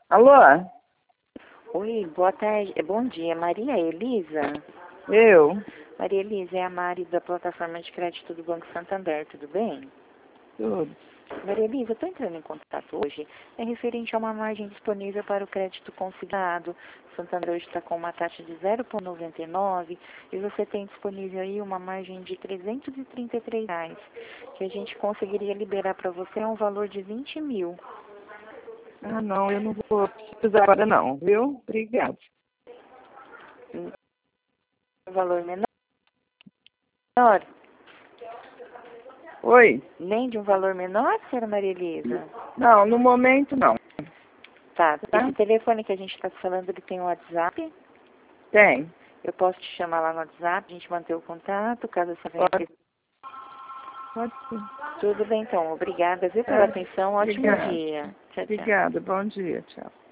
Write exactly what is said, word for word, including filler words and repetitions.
Alô? Oi, boa tarde. É, bom dia, Maria Elisa? Eu? Maria Elisa, é a Mari da plataforma de crédito do Banco Santander, tudo bem? Tudo. Maria Elisa, eu estou entrando em contato hoje, é referente a uma margem disponível para o crédito consignado. O Santander hoje está com uma taxa de zero vírgula noventa e nove e você tem disponível aí uma margem de trezentos e trinta e três reais, que a gente conseguiria liberar para você um valor de vinte mil. Ah, não, eu não vou precisar agora não, viu? Obrigada. Um valor menor? Oi? Nem de um valor menor, senhora Maria Elisa? Não, no momento não. Tá, Tá? esse telefone que a gente está falando, ele tem um WhatsApp? Tem. Eu posso te chamar lá no WhatsApp, a gente manter o contato, caso você venha... Pode, pode ser. Tudo bem, então. Obrigada, viu, pela Tá? atenção. Ótimo Obrigada. dia. Tchau, tchau. Obrigada, bom dia, tchau.